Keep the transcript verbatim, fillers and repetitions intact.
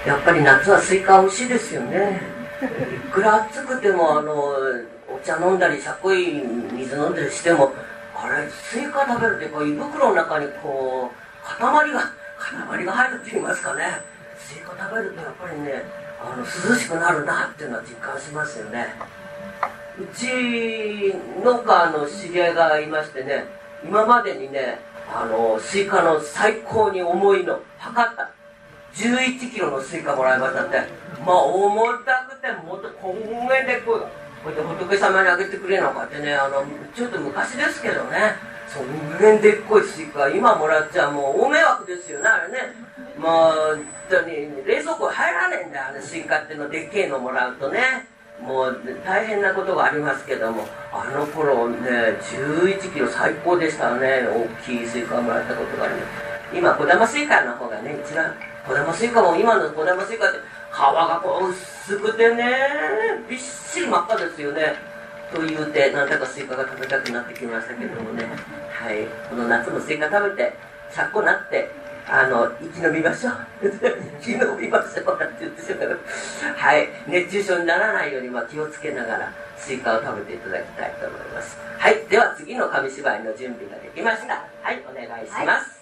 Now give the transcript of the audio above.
やっぱり夏はスイカ美味しいですよね。いくら暑くてもあのお茶飲んだりしゃっこい水飲んだりしても、あれスイカ食べるとこう胃袋の中にこう塊が塊が入るって言いますかね。スイカ食べるとやっぱりね、あの涼しくなるなっていうのは実感しますよね。うち農家の知り合いがいましてね、今までにね、あのスイカの最高に重いの測ったじゅういちキロのスイカもらいましたって。まあ重たくてもっとこんげんでこうこうやって仏様にあげてくれなんかってね、あのちょっと昔ですけどね、そんげんでっこいスイカ今もらっちゃもう大迷惑ですよね、あれね。まあ本当に冷蔵庫入らねえんだよ、あのスイカってのでっけえのもらうとね。もう大変なことがありますけども、あの頃ねじゅういちキロ最高でしたね。大きいスイカをもらったことがあります。今小玉スイカの方がね一番、小玉スイカも今の小玉スイカって皮がこう薄くてねびっしり真っ赤ですよね。というてなんだかスイカが食べたくなってきましたけどもね、はい、この夏のスイカ食べてしゃっこなってあの生き延びましょう生き延びましょうなんて言ってしまうはい、熱中症にならないようにまあ気をつけながらスイカを食べていただきたいと思います。はい、では次の紙芝居の準備ができました。はい、お願いします。はい。